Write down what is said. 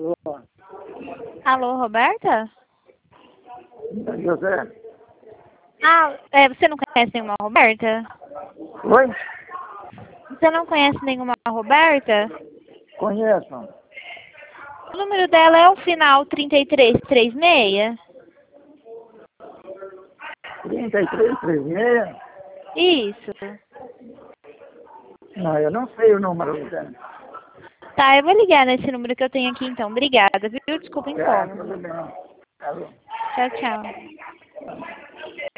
Alô? Alô, Roberta? José? Você não conhece nenhuma Roberta? Oi? Você não conhece nenhuma Roberta? Conheço. O número dela é o final 3336? 3336? Isso. Não, eu não sei o número dela. Tá, eu vou ligar nesse número que eu tenho aqui então. Obrigada, viu? Desculpa o É, incômodo. tudo bem. Alô? Tchau, tchau.